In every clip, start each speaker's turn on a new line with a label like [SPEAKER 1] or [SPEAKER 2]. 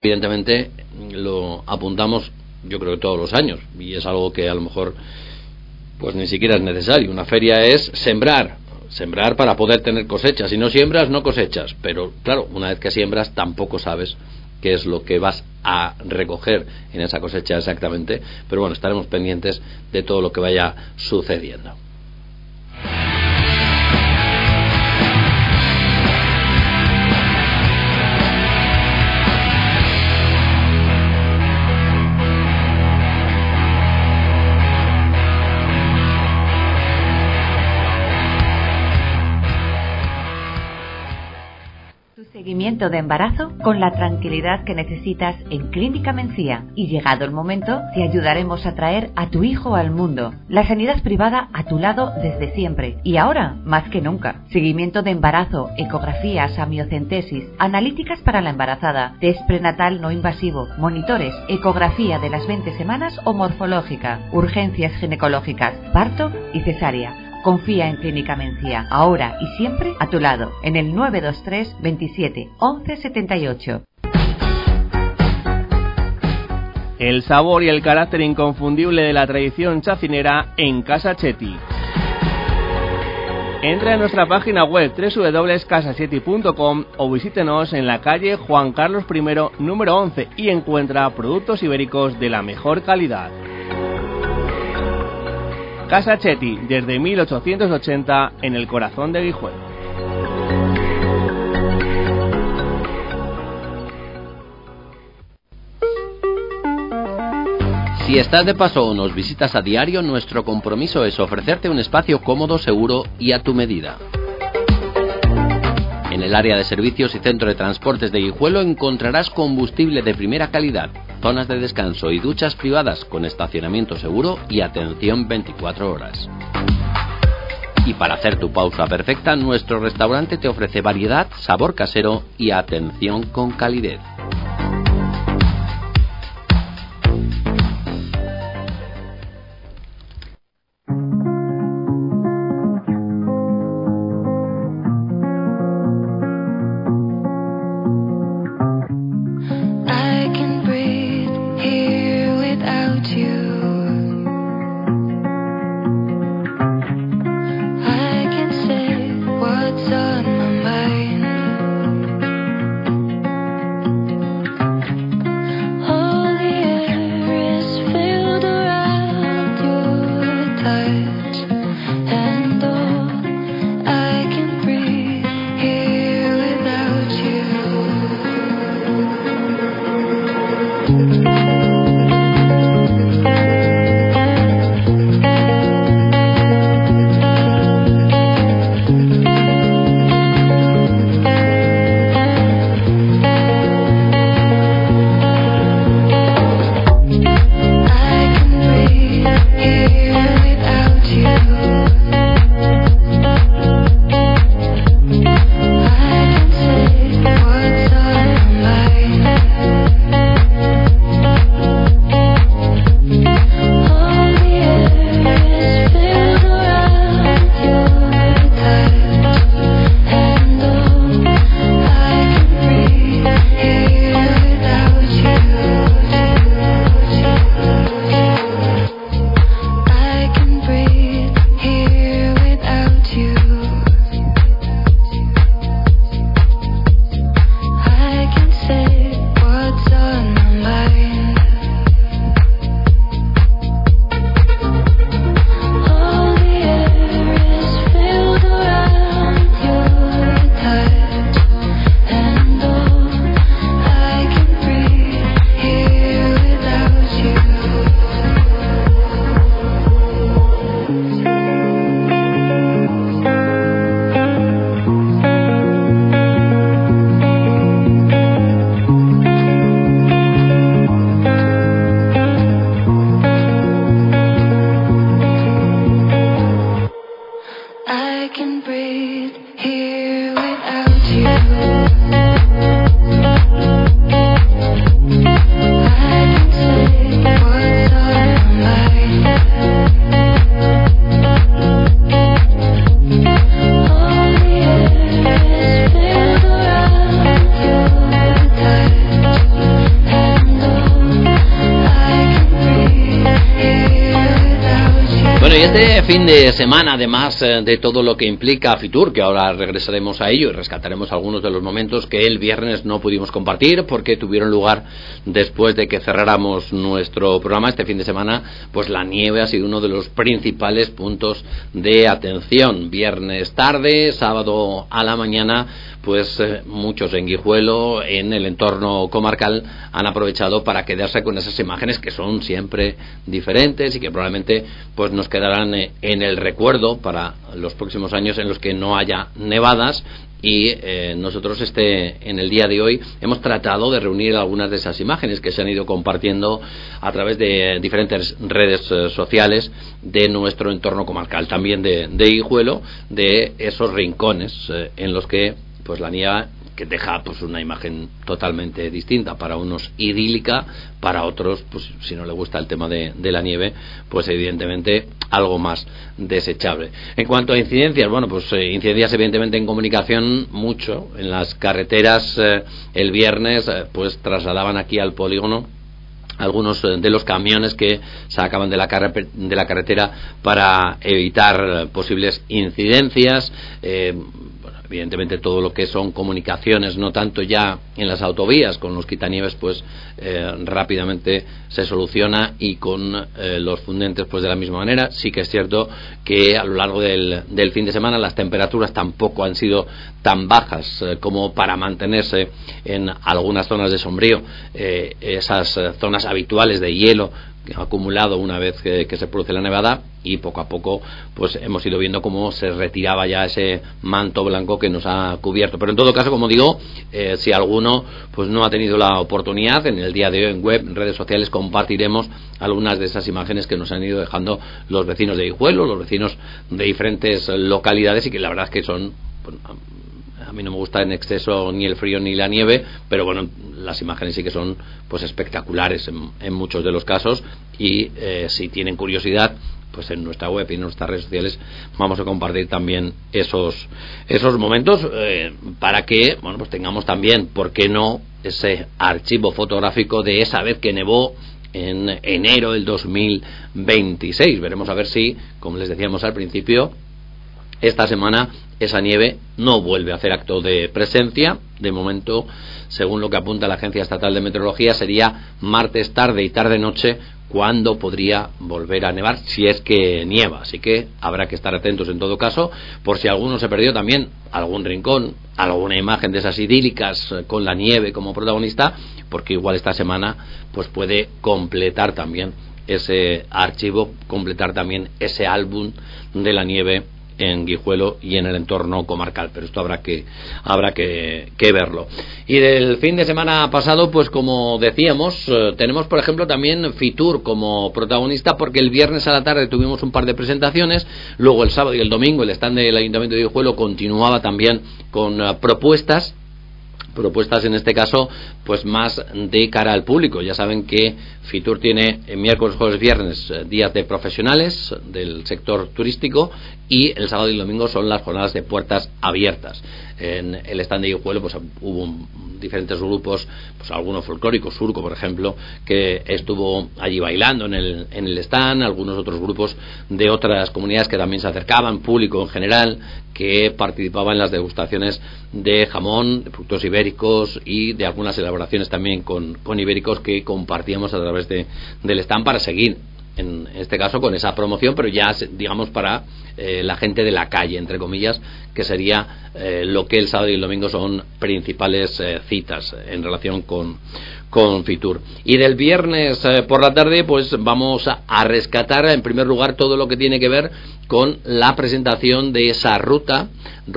[SPEAKER 1] Evidentemente lo apuntamos, yo creo que todos los años, y es algo que a lo mejor pues ni siquiera es necesario. Una feria es sembrar para poder tener cosechas. Si no siembras, no cosechas. Pero claro, una vez que siembras, tampoco sabes qué es lo que vas a recoger en esa cosecha exactamente. Pero bueno, estaremos pendientes de todo lo que vaya sucediendo.
[SPEAKER 2] Seguimiento de embarazo con la tranquilidad que necesitas en Clínica Mencía, y llegado el momento te ayudaremos a traer a tu hijo al mundo. La sanidad privada a tu lado desde siempre y ahora más que nunca. Seguimiento de embarazo, ecografías, amniocentesis, analíticas para la embarazada, test prenatal no invasivo, monitores, ecografía de las 20 semanas o morfológica, urgencias ginecológicas, parto y cesárea. Confía en Clínica Mencía, ahora y siempre a tu lado, en el 923 27 11 78.
[SPEAKER 3] El sabor y el carácter inconfundible de la tradición chacinera en Casa Chetti. Entra en nuestra página web www.casachetti.com o visítenos en la calle Juan Carlos I, número 11, y encuentra productos ibéricos de la mejor calidad. Casa Chetti, desde 1880, en el corazón de Guijuelo.
[SPEAKER 1] Si estás de paso o nos visitas a diario, nuestro compromiso es ofrecerte un espacio cómodo, seguro y a tu medida. En el área de servicios y centro de transportes de Guijuelo encontrarás combustible de primera calidad, zonas de descanso y duchas privadas con estacionamiento seguro y atención 24 horas. Y para hacer tu pausa perfecta, nuestro restaurante te ofrece variedad, sabor casero y atención con calidez. este fin de semana, además de todo lo que implica Fitur, que ahora regresaremos a ello y rescataremos algunos de los momentos que el viernes no pudimos compartir porque tuvieron lugar después de que cerráramos nuestro programa. Este fin de semana, pues la nieve ha sido uno de los principales puntos de atención. Viernes tarde, sábado a la mañana, pues muchos en Guijuelo, en el entorno comarcal, han aprovechado para quedarse con esas imágenes que son siempre diferentes y que probablemente pues nos quedarán en el recuerdo para los próximos años en los que no haya nevadas. Y nosotros en el día de hoy hemos tratado de reunir algunas de esas imágenes que se han ido compartiendo a través de diferentes redes sociales de nuestro entorno comarcal, también de Guijuelo, de esos rincones en los que pues la nieve, que deja pues una imagen totalmente distinta, para unos idílica, para otros pues si no le gusta el tema de la nieve, pues evidentemente algo más desechable. En cuanto a incidencias, bueno, pues incidencias evidentemente en comunicación, mucho en las carreteras. El viernes pues trasladaban aquí al polígono algunos de los camiones que sacaban de la carretera para evitar posibles incidencias. Evidentemente todo lo que son comunicaciones, no tanto ya en las autovías con los quitanieves, pues rápidamente se soluciona, y con los fundentes pues de la misma manera. Sí que es cierto que a lo largo del fin de semana las temperaturas tampoco han sido tan bajas como para mantenerse en algunas zonas de sombrío, esas zonas habituales de hielo acumulado una vez que se produce la nevada, y poco a poco pues hemos ido viendo cómo se retiraba ya ese manto blanco que nos ha cubierto. Pero en todo caso, como digo, si alguno pues no ha tenido la oportunidad, en el día de hoy en web, en redes sociales, compartiremos algunas de esas imágenes que nos han ido dejando los vecinos de Guijuelo, los vecinos de diferentes localidades, y que la verdad es que son pues, a mí no me gusta en exceso ni el frío ni la nieve, pero bueno, las imágenes sí que son pues espectaculares en muchos de los casos. Y si tienen curiosidad, pues en nuestra web y en nuestras redes sociales vamos a compartir también esos momentos, para que bueno pues tengamos también, ¿por qué no?, ese archivo fotográfico de esa vez que nevó en enero del 2026. Veremos a ver si, como les decíamos al principio, esta semana esa nieve no vuelve a hacer acto de presencia. De momento, según lo que apunta la Agencia Estatal de Meteorología, sería martes tarde y tarde-noche cuando podría volver a nevar, si es que nieva. Así que habrá que estar atentos en todo caso, por si alguno se perdió también algún rincón, alguna imagen de esas idílicas con la nieve como protagonista, porque igual esta semana pues puede completar también ese archivo, completar también ese álbum de la nieve en Guijuelo y en el entorno comarcal. Pero esto habrá que verlo. Y del fin de semana pasado, pues como decíamos, tenemos por ejemplo también Fitur como protagonista, porque el viernes a la tarde tuvimos un par de presentaciones, luego el sábado y el domingo el stand del Ayuntamiento de Guijuelo continuaba también con propuestas en este caso pues más de cara al público. Ya saben que Fitur tiene miércoles, jueves, viernes días de profesionales del sector turístico, y el sábado y el domingo son las jornadas de puertas abiertas. En el stand de Guijuelo pues hubo diferentes grupos, pues algunos folclóricos, Surco por ejemplo, que estuvo allí bailando en el stand, algunos otros grupos de otras comunidades que también se acercaban, público en general que participaba en las degustaciones de jamón, de frutos ibéricos y de algunas elaboraciones también con ibéricos que compartíamos a través del stand, para seguir en este caso con esa promoción, pero ya digamos para la gente de la calle, entre comillas, que sería lo que el sábado y el domingo son principales citas en relación con Fitur. Y del viernes por la tarde pues vamos a rescatar en primer lugar todo lo que tiene que ver con la presentación de esa ruta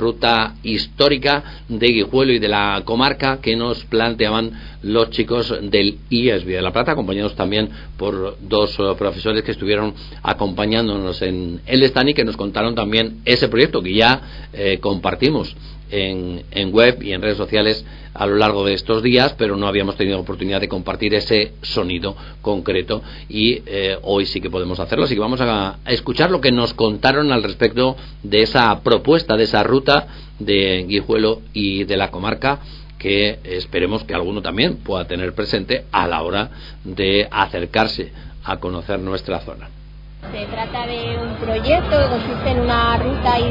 [SPEAKER 1] histórica de Guijuelo y de la comarca que nos planteaban los chicos del IESB de La Plata, acompañados también por dos profesores que estuvieron acompañándonos en el stand y que nos contaron también ese proyecto que ya compartimos en web y en redes sociales a lo largo de estos días, pero no habíamos tenido oportunidad de compartir ese sonido concreto, y hoy sí que podemos hacerlo. Así que vamos a escuchar lo que nos contaron al respecto de esa propuesta, de esa ruta de Guijuelo y de la comarca, que esperemos que alguno también pueda tener presente a la hora de acercarse a conocer nuestra zona.
[SPEAKER 4] Se trata de un proyecto que consiste en una ruta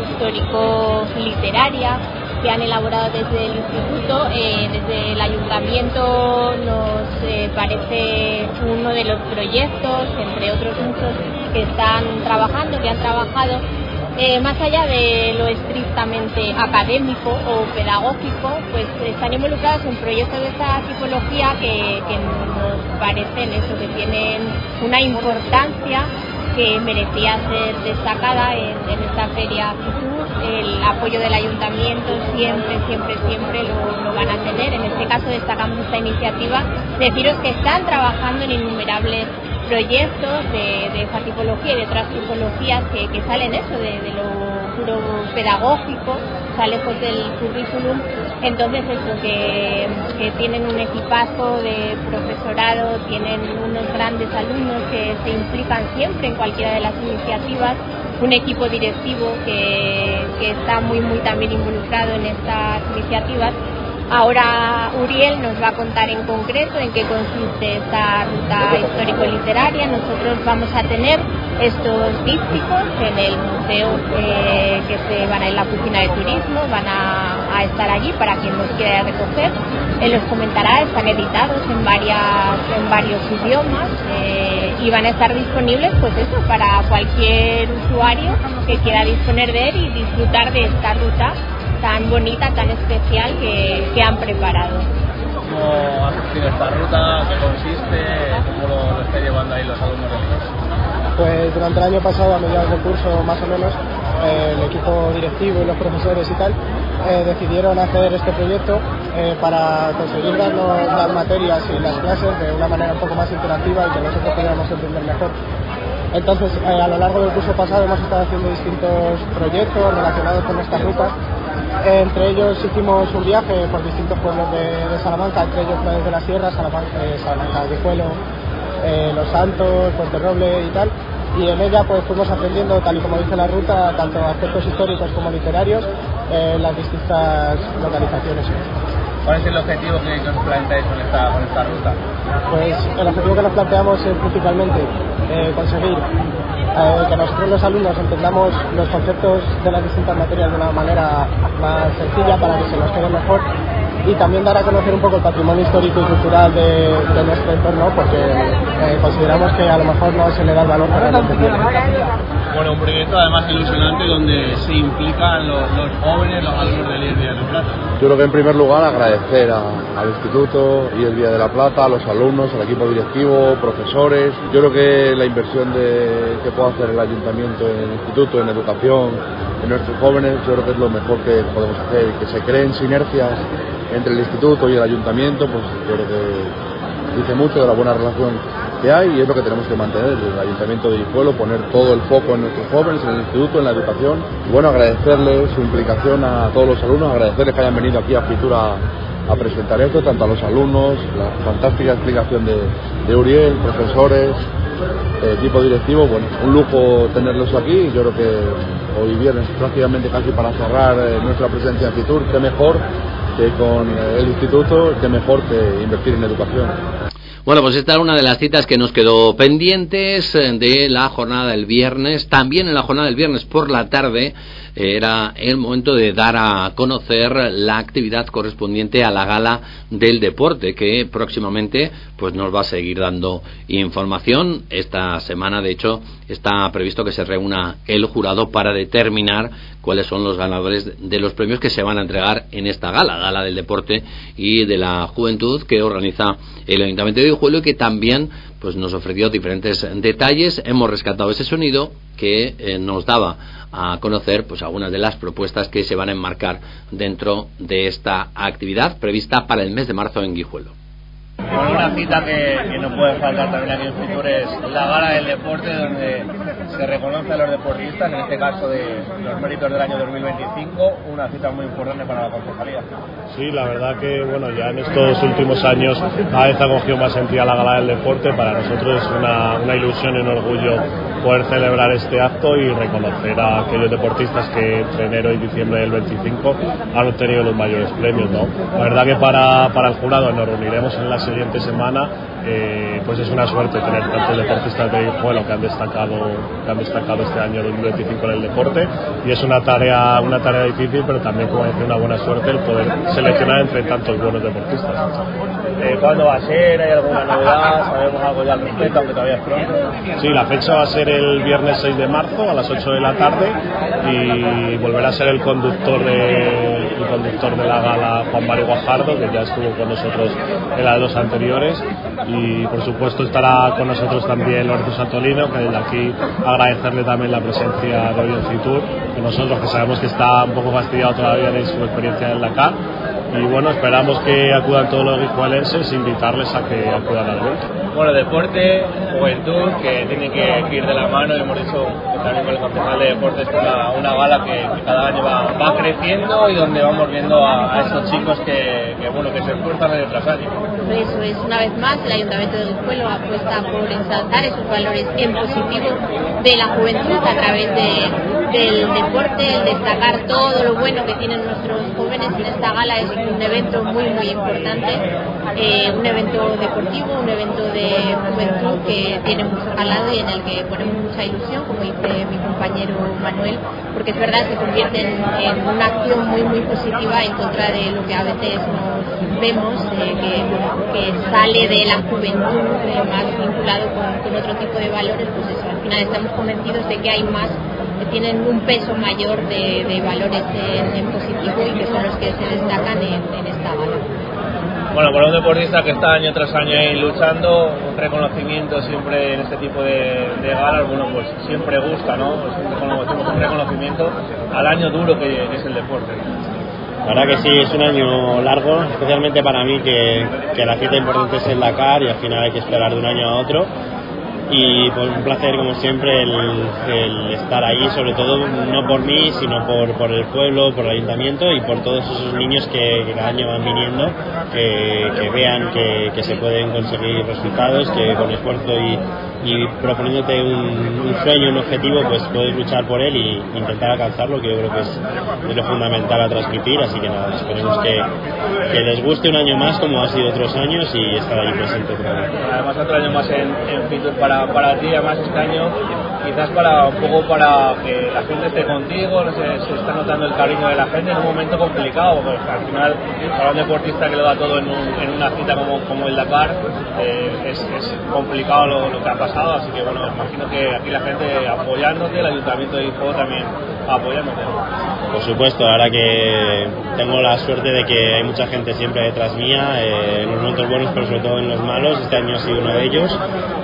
[SPEAKER 4] histórico-literaria que han elaborado desde el instituto. Desde el ayuntamiento nos parece uno de los proyectos, entre otros muchos, que están trabajando, que han trabajado más allá de lo estrictamente académico o pedagógico, pues están involucrados en proyectos de esta tipología que nos parecen eso, que tienen una importancia que merecía ser destacada en esta feria Fitur. El apoyo del ayuntamiento siempre lo van a tener. En este caso destacamos esta iniciativa. Deciros que están trabajando en innumerables proyectos de esta tipología y de otras tipologías que salen eso de lo puro pedagógico, sale pues del currículum. Entonces eso, que tienen un equipazo de profesorado, tienen unos grandes alumnos que se implican siempre en cualquiera de las iniciativas, un equipo directivo que está muy también involucrado en estas iniciativas. Ahora Uriel nos va a contar en concreto en qué consiste esta ruta histórico-literaria. Nosotros vamos a tener estos dípticos en el museo que se van a ir a la oficina de turismo, van a estar allí para quien los quiera recoger. Él los comentará, están editados en varios idiomas y van a estar disponibles pues eso, para cualquier usuario que quiera disponer de él y disfrutar de esta ruta tan bonita, tan especial que han preparado.
[SPEAKER 3] ¿Cómo ha surgido esta ruta? ¿Qué consiste? ¿Cómo lo está llevando ahí los alumnos del curso?
[SPEAKER 5] Pues durante el año pasado, a mediados del curso más o menos, el equipo directivo y los profesores y tal decidieron hacer este proyecto para conseguir darnos las materias y las clases de una manera un poco más interactiva y que nosotros pudiéramos entender mejor. Entonces, a lo largo del curso pasado hemos estado haciendo distintos proyectos relacionados con esta ruta. Entre ellos hicimos un viaje por distintos pueblos de Salamanca, entre ellos Playas de la Sierra, Salamanca, Guijuelo, Los Santos, Fuenterroble y tal. Y en ella pues fuimos aprendiendo, tal y como dice la ruta, tanto aspectos históricos como literarios en las distintas localizaciones.
[SPEAKER 3] ¿Cuál es el objetivo que os planteáis con esta ruta?
[SPEAKER 5] Pues el objetivo que nos planteamos es principalmente conseguir que nosotros los alumnos entendamos los conceptos de las distintas materias de una manera más sencilla para que se nos quede mejor, y también dar a conocer un poco el patrimonio histórico y cultural de nuestro entorno, porque consideramos que a lo mejor no se le da el valor que realmente tiene.
[SPEAKER 3] Bueno, un proyecto además ilusionante donde se implican los jóvenes, los alumnos del Día de la Plata.
[SPEAKER 6] Yo creo que en primer lugar agradecer al Instituto y el Día de la Plata, a los alumnos, al equipo directivo, profesores. Yo creo que la inversión que puede hacer el Ayuntamiento en el Instituto, en educación, en nuestros jóvenes, yo creo que es lo mejor que podemos hacer, que se creen sinergias entre el Instituto y el Ayuntamiento, pues yo creo que dice mucho de la buena relación que hay y es lo que tenemos que mantener desde el Ayuntamiento de Guijuelo, poner todo el foco en nuestros jóvenes, en el Instituto, en la educación. Y bueno, agradecerles su implicación a todos los alumnos, agradecerles que hayan venido aquí a Fitur a presentar esto, tanto a los alumnos, la fantástica explicación de Uriel, profesores, equipo directivo. Bueno, un lujo tenerlos aquí. Yo creo que hoy viernes, prácticamente casi para cerrar nuestra presencia en Fitur, qué mejor que con el Instituto, qué mejor que invertir en educación.
[SPEAKER 1] Bueno, pues esta era una de las citas que nos quedó pendientes de la jornada del viernes. También en la jornada del viernes por la tarde era el momento de dar a conocer la actividad correspondiente a la gala del deporte, que próximamente pues nos va a seguir dando información. Esta semana, de hecho, está previsto que se reúna el jurado para determinar cuáles son los ganadores de los premios que se van a entregar en esta gala del deporte y de la juventud que organiza el Ayuntamiento de Guijuelo, y que también pues nos ofreció diferentes detalles. Hemos rescatado ese sonido que nos daba a conocer pues algunas de las propuestas que se van a enmarcar dentro de esta actividad prevista para el mes de marzo en Guijuelo.
[SPEAKER 3] Bueno, una cita que no puede faltar también aquí en Fitur es la gala del deporte, donde se reconoce a los deportistas, en este caso de los méritos del año 2025, una cita muy importante para la concejalía.
[SPEAKER 7] Sí, la verdad que bueno, ya en estos últimos años cada vez ha cogido más sentido la gala del deporte. Para nosotros es una ilusión y un orgullo poder celebrar este acto y reconocer a aquellos deportistas que entre enero y diciembre del 25 han obtenido los mayores premios, ¿no? La verdad que para el jurado nos reuniremos en la siguiente semana pues es una suerte tener tantos deportistas de Guijuelo que han destacado este año 2025 en el deporte, y es una tarea difícil, pero también, como decía, una buena suerte el poder seleccionar entre tantos buenos deportistas.
[SPEAKER 3] ¿Cuándo va a ser? ¿Hay alguna novedad? ¿Sabemos algo ya al respecto, aunque todavía es pronto?
[SPEAKER 7] Sí, la fecha va a ser el viernes 6 de marzo a las 8 de la tarde, y volverá a ser el conductor de la gala, Juan Mari Guajardo, que ya estuvo con nosotros en las dos anteriores, y por supuesto estará con nosotros también Lorenzo Santolino, que desde aquí agradecerle también la presencia de hoy en Fitur con nosotros, que sabemos que está un poco fastidiado todavía de su experiencia en Dakar, y bueno, esperamos que acudan todos los guijuelenses e invitarles a que acudan al evento.
[SPEAKER 3] Bueno, deporte, juventud, que tiene que ir de la mano, y hemos dicho que también con el concejal de deportes es una gala que cada año va creciendo, y donde vamos viendo a esos chicos que se esfuerzan año tras año.
[SPEAKER 4] Eso es, una vez más, el Ayuntamiento de Guijuelo apuesta por ensalzar esos valores en positivo de la juventud a través del deporte, el destacar todo lo bueno que tienen nuestros jóvenes en esta gala. Es un evento muy importante, un evento deportivo, un evento de juventud que tiene mucho calado y en el que ponemos mucha ilusión, como dice mi compañero Manuel, porque es verdad que se convierte en una acción muy positiva en contra de lo que a veces nos vemos, que sale de la juventud, más vinculado con otro tipo de valores. Pues eso, al final estamos convencidos de que hay más que tienen un peso mayor de valores en positivo, y que son los que se destacan en esta gala.
[SPEAKER 3] Bueno, para un deportista que está año tras año ahí luchando, un reconocimiento siempre en este tipo de galas, bueno, pues siempre gusta, ¿no? Es un reconocimiento al año duro que es el deporte.
[SPEAKER 8] La verdad que sí, es un año largo, especialmente para mí, que la cita importante es el Dakar, y al final hay que esperar de un año a otro. Y pues un placer, como siempre, el estar allí, sobre todo no por mí, sino por el pueblo, por el ayuntamiento y por todos esos niños que cada año van viniendo, que vean que se pueden conseguir resultados, que con esfuerzo y proponiéndote un sueño, un objetivo, pues puedes luchar por él y intentar alcanzarlo, que yo creo que es lo fundamental a transmitir. Así que nada, esperemos que les guste un año más, como ha sido otros años, y estar ahí presente otra vez.
[SPEAKER 3] Además, otro año más en Fitur para ti, además este año quizás para que la gente esté contigo, se está notando el cariño de la gente en un momento complicado, porque al final para un deportista que lo da todo en una cita como el Dakar, es complicado lo que ha pasado. Así que bueno, imagino que aquí la gente apoyándote, el Ayuntamiento de Guijuelo también apoyándote.
[SPEAKER 8] Por supuesto, ahora que tengo la suerte de que hay mucha gente siempre detrás mía, en los momentos buenos, pero sobre todo en los malos. Este año ha sido uno de ellos.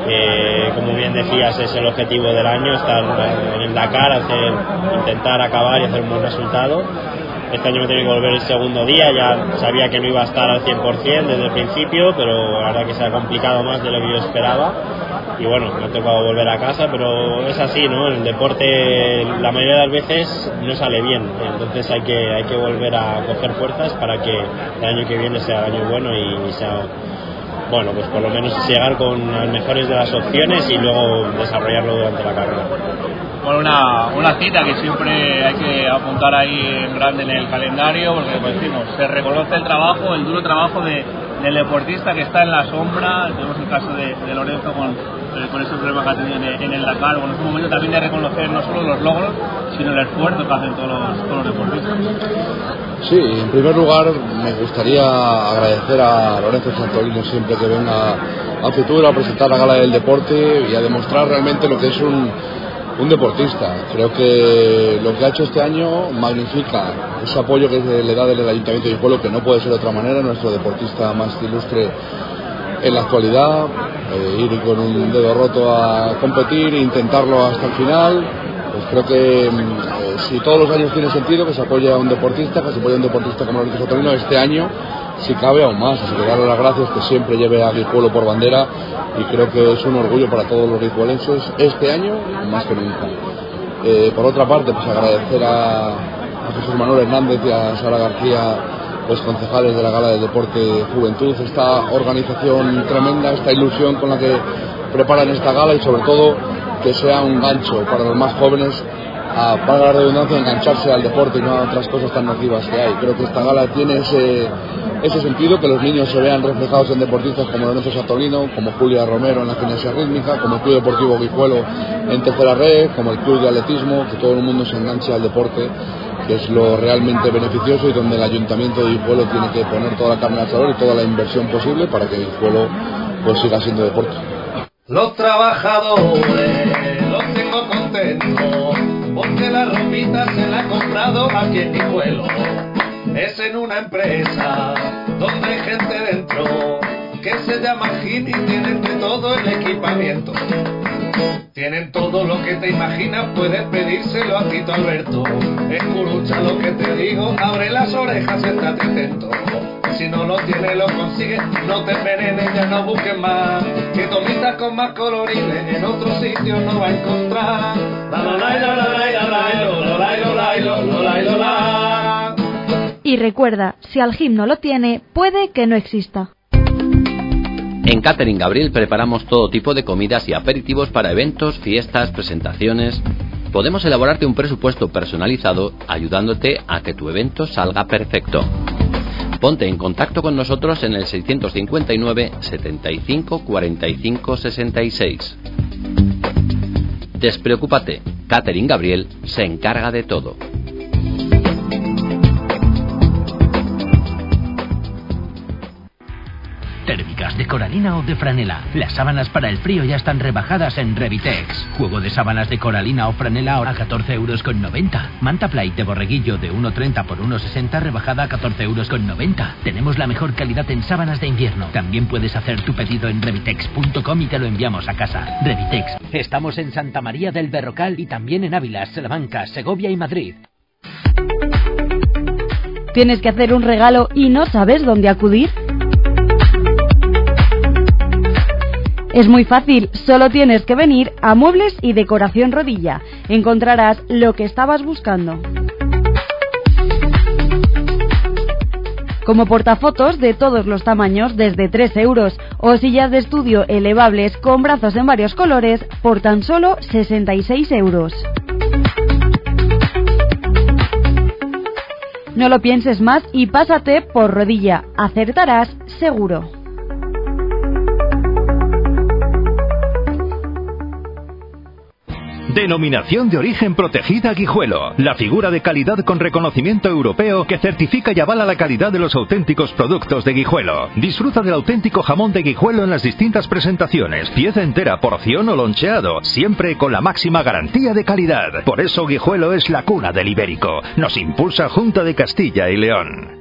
[SPEAKER 8] Como bien decías, es el objetivo del año, estar en el Dakar, intentar acabar y hacer un buen resultado. Este año me tenía que volver el segundo día, ya sabía que no iba a estar al 100% desde el principio, pero la verdad que se ha complicado más de lo que yo esperaba. Y bueno, me ha tocado volver a casa, pero es así, ¿no? El deporte la mayoría de las veces no sale bien, entonces hay que volver a coger fuerzas para que el año que viene sea el año bueno y sea, bueno, pues por lo menos llegar con las mejores de las opciones y luego desarrollarlo durante la carrera.
[SPEAKER 3] Bueno, una cita que siempre hay que apuntar ahí en grande en el calendario, porque como decimos, se reconoce el trabajo, el duro trabajo del deportista que está en la sombra. Tenemos el caso de Lorenzo con esos problemas que ha tenido en el Dakar. Bueno, es un momento también de reconocer no solo los logros, sino el esfuerzo que hacen todos los deportistas.
[SPEAKER 6] Sí, en primer lugar me gustaría agradecer a Lorenzo Santolino siempre que venga a Fitur a presentar la gala del deporte y a demostrar realmente lo que es un deportista. Creo que lo que ha hecho este año magnifica ese apoyo que le da del Ayuntamiento de Guijuelo, que no puede ser de otra manera, nuestro deportista más ilustre en la actualidad, ir con un dedo roto a competir e intentarlo hasta el final. Pues creo que si todos los años tiene sentido que se apoye a un deportista, que se apoye a un deportista como Lorenzo Santolino, este año si cabe aún más, así que darle las gracias, que siempre lleve a Guijuelo por bandera, y creo que es un orgullo para todos los guijuelenses este año más que nunca. Por otra parte, pues agradecer a Jesús Manuel Hernández y a Sara García, los concejales de la Gala del Deporte Juventud, esta organización tremenda, esta ilusión con la que preparan esta gala, y sobre todo que sea un gancho para los más jóvenes para la redundancia, engancharse al deporte y no a otras cosas tan nocivas que hay. Creo que esta gala tiene ese sentido, que los niños se vean reflejados en deportistas como Lorenzo Satolino, como Julia Romero en la gimnasia rítmica, como el Club Deportivo Guijuelo en tercera red, como el Club de Atletismo, que todo el mundo se enganche al deporte, que es lo realmente beneficioso y donde el Ayuntamiento de Guijuelo tiene que poner toda la carne al asador y toda la inversión posible para que Guijuelo pues siga siendo deporte.
[SPEAKER 9] Los trabajadores los tengo contentos porque la ropita se la ha comprado aquí en Guijuelo. Es en una empresa donde hay gente dentro que se llama Gini y tienen de todo el equipamiento. Tienen todo lo que te imaginas, puedes pedírselo a Tito Alberto. Escucha lo que te digo, abre las orejas, estate atento. Si no lo tienes, lo consigues, no te envenenes, ya no busques más. Que tomitas con más colorines en otro sitio no va a encontrar.
[SPEAKER 10] Y recuerda, si Algim no lo tiene, puede que no exista.
[SPEAKER 1] En Catering Gabriel preparamos todo tipo de comidas y aperitivos para eventos, fiestas, presentaciones. Podemos elaborarte un presupuesto personalizado ayudándote a que tu evento salga perfecto. Ponte en contacto con nosotros en el 659 75 45 66. Despreocúpate, Catering Gabriel se encarga de todo.
[SPEAKER 11] Térmicas de coralina o de franela. Las sábanas para el frío ya están rebajadas en Revitex. Juego de sábanas de coralina o franela ahora a 14,90 €. Manta Plate de borreguillo de 1,30 por 1,60 rebajada a 14,90 €. Tenemos la mejor calidad en sábanas de invierno. También puedes hacer tu pedido en revitex.com y te lo enviamos a casa. Revitex. Estamos en Santa María del Berrocal y también en Ávila, Salamanca, Segovia y Madrid.
[SPEAKER 10] ¿Tienes que hacer un regalo y no sabes dónde acudir? Es muy fácil, solo tienes que venir a Muebles y Decoración Rodilla. Encontrarás lo que estabas buscando. Como portafotos de todos los tamaños desde 3 € o sillas de estudio elevables con brazos en varios colores por tan solo 66 €. No lo pienses más y pásate por Rodilla. Acertarás seguro.
[SPEAKER 12] Denominación de origen protegida Guijuelo. La figura de calidad con reconocimiento europeo que certifica y avala la calidad de los auténticos productos de Guijuelo. Disfruta del auténtico jamón de Guijuelo en las distintas presentaciones. Pieza entera, porción o loncheado. Siempre con la máxima garantía de calidad. Por eso Guijuelo es la cuna del ibérico. Nos impulsa Junta de Castilla y León.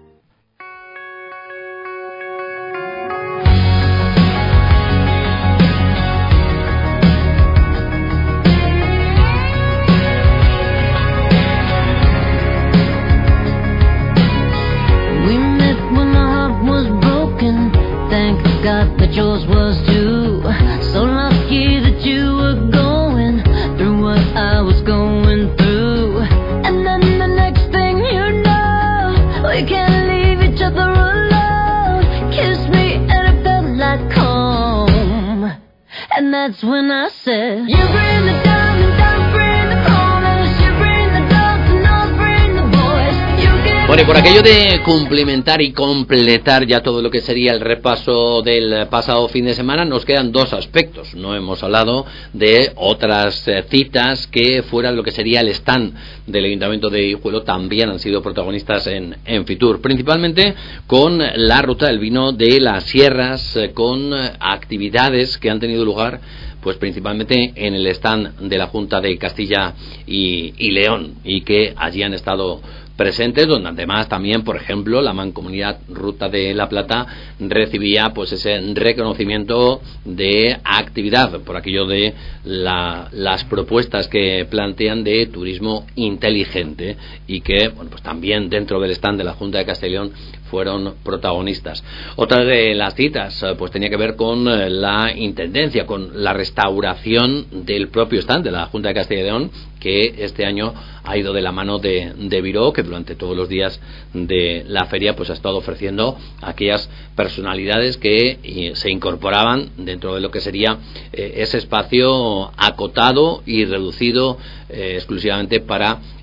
[SPEAKER 13] Yours was too. So lucky that you were going through what I was going through. And then the next thing you know, we can't leave each other alone. Kiss me and it felt like home. And that's when I said, you bring the diamond, I'll bring the corners. You bring the dogs and I'll bring the boys. You give.
[SPEAKER 1] Bueno, y por aquello de cumplimentar y completar ya todo lo que sería el repaso del pasado fin de semana, nos quedan dos aspectos. No hemos hablado de otras citas que fuera lo que sería el stand del Ayuntamiento de Guijuelo, también han sido protagonistas en Fitur, principalmente con la ruta del vino de las sierras, con actividades que han tenido lugar pues principalmente en el stand de la Junta de Castilla y León, y que allí han estado presentes, donde además también, por ejemplo, la Mancomunidad Ruta de la Plata recibía pues ese reconocimiento de actividad por aquello de las propuestas que plantean de turismo inteligente, y que bueno, pues también dentro del stand de la Junta de Castilla y León fueron protagonistas. Otra de las citas pues tenía que ver con la intendencia, con la restauración del propio stand de la Junta de Castilla y León, que este año ha ido de la mano de Viró, que durante todos los días de la feria pues ha estado ofreciendo aquellas personalidades que se incorporaban dentro de lo que sería ese espacio acotado y reducido exclusivamente para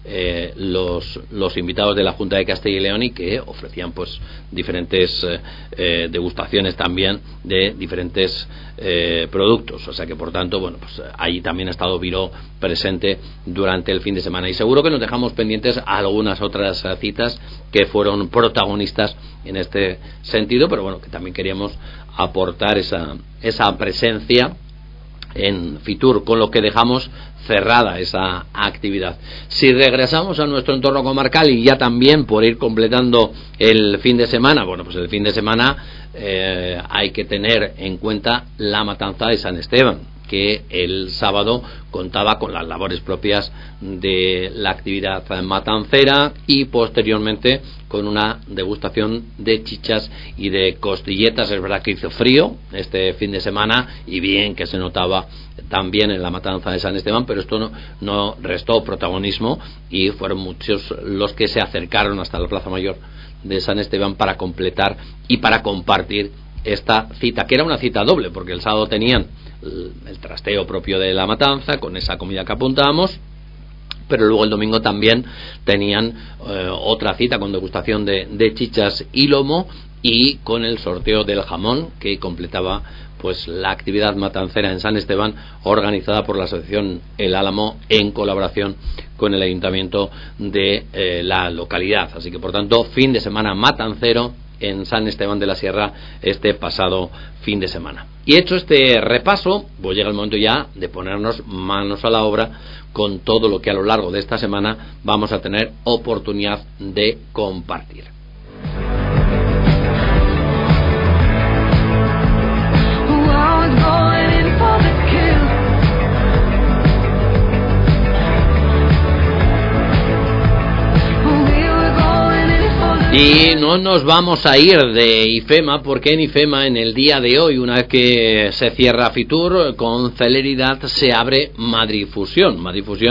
[SPEAKER 1] los invitados de la Junta de Castilla y León, y que ofrecían pues diferentes degustaciones también de diferentes productos. O sea que por tanto, bueno, pues ahí también ha estado Viró presente durante el fin de semana, y seguro que nos dejamos pendientes algunas otras citas que fueron protagonistas en este sentido, pero bueno, que también queríamos aportar esa presencia en Fitur, con lo que dejamos cerrada esa actividad. Si regresamos a nuestro entorno comarcal, y ya también por ir completando el fin de semana, bueno, pues el fin de semana hay que tener en cuenta la matanza de San Esteban, que el sábado contaba con las labores propias de la actividad matancera, y posteriormente con una degustación de chichas y de costilletas. Es verdad que hizo frío este fin de semana, y bien que se notaba también en la matanza de San Esteban, pero esto no restó protagonismo, y fueron muchos los que se acercaron hasta la Plaza Mayor de San Esteban para completar y para compartir esta cita, que era una cita doble, porque el sábado tenían el trasteo propio de la matanza con esa comida que apuntábamos, pero luego el domingo también tenían otra cita con degustación de chichas y lomo, y con el sorteo del jamón, que completaba pues la actividad matancera en San Esteban, organizada por la asociación El Álamo en colaboración con el ayuntamiento de la localidad. Así que por tanto, fin de semana matancero en San Esteban de la Sierra este pasado fin de semana. Y hecho este repaso, pues llega el momento ya de ponernos manos a la obra con todo lo que a lo largo de esta semana vamos a tener oportunidad de compartir. Y no nos vamos a ir de IFEMA, porque en IFEMA, en el día de hoy, una vez que se cierra Fitur, con celeridad se abre Madrid Fusión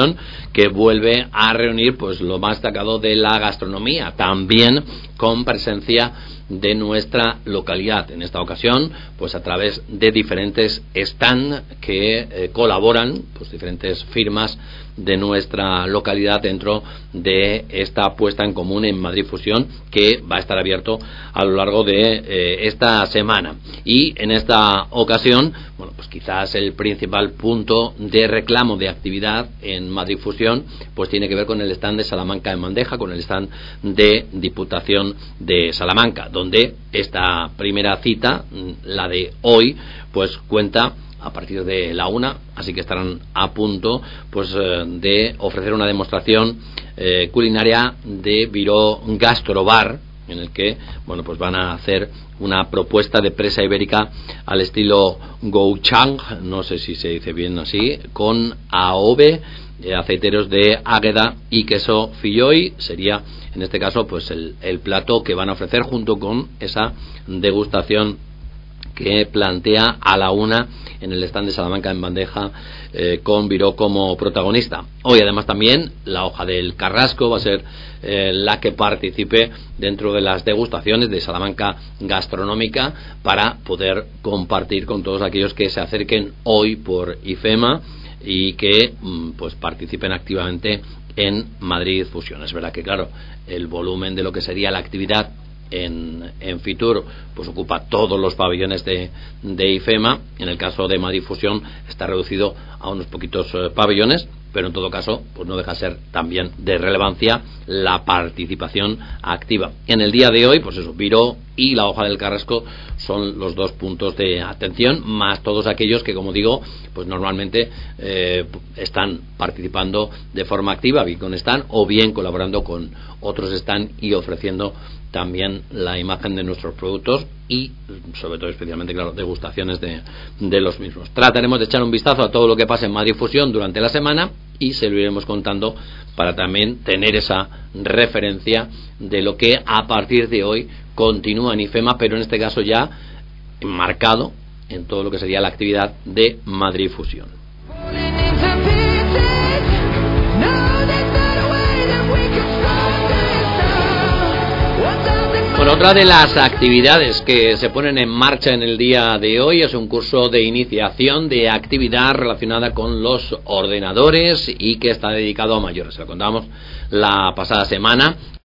[SPEAKER 1] que vuelve a reunir pues lo más destacado de la gastronomía, también con presencia de nuestra localidad. En esta ocasión, pues a través de diferentes stand que colaboran, pues diferentes firmas de nuestra localidad dentro de esta puesta en común en Madrid Fusión, que va a estar abierto a lo largo de esta semana. Y en esta ocasión, bueno, pues quizás el principal punto de reclamo de actividad en Madrid Fusión pues tiene que ver con el stand de Salamanca en bandeja, con el stand de Diputación de Salamanca, donde esta primera cita, la de hoy, pues cuenta a partir de la 1, así que estarán a punto pues de ofrecer una demostración culinaria de Viró Gastrobar, en el que bueno pues van a hacer una propuesta de presa ibérica al estilo Gouchang, no sé si se dice bien así, con aobe, aceiteros de Águeda y queso Filloy. Sería en este caso pues el plato que van a ofrecer junto con esa degustación que plantea a la 1 en el stand de Salamanca en bandeja, con Viró como protagonista. Hoy además también la hoja del Carrasco va a ser la que participe dentro de las degustaciones de Salamanca Gastronómica, para poder compartir con todos aquellos que se acerquen hoy por IFEMA y que pues participen activamente en Madrid Fusión. Es verdad que claro, el volumen de lo que sería la actividad en Fitur pues ocupa todos los pabellones de IFEMA. En el caso de Madrid Fusión está reducido a unos poquitos pabellones, pero en todo caso pues no deja de ser también de relevancia la participación activa. En el día de hoy pues eso, Viró y la hoja del Carrasco son los dos puntos de atención, más todos aquellos que, como digo, pues normalmente están participando de forma activa, bien con stand o bien colaborando con otros stand y ofreciendo también la imagen de nuestros productos y sobre todo especialmente claro degustaciones de los mismos. Trataremos de echar un vistazo a todo lo que pase en Madrid Fusión durante la semana y se lo iremos contando para también tener esa referencia de lo que a partir de hoy continúa en IFEMA, pero en este caso ya marcado en todo lo que sería la actividad de Madrid Fusión. Bueno, Bueno, otra de las actividades que se ponen en marcha en el día de hoy es un curso de iniciación de actividad relacionada con los ordenadores y que está dedicado a mayores. Se lo contamos la pasada semana.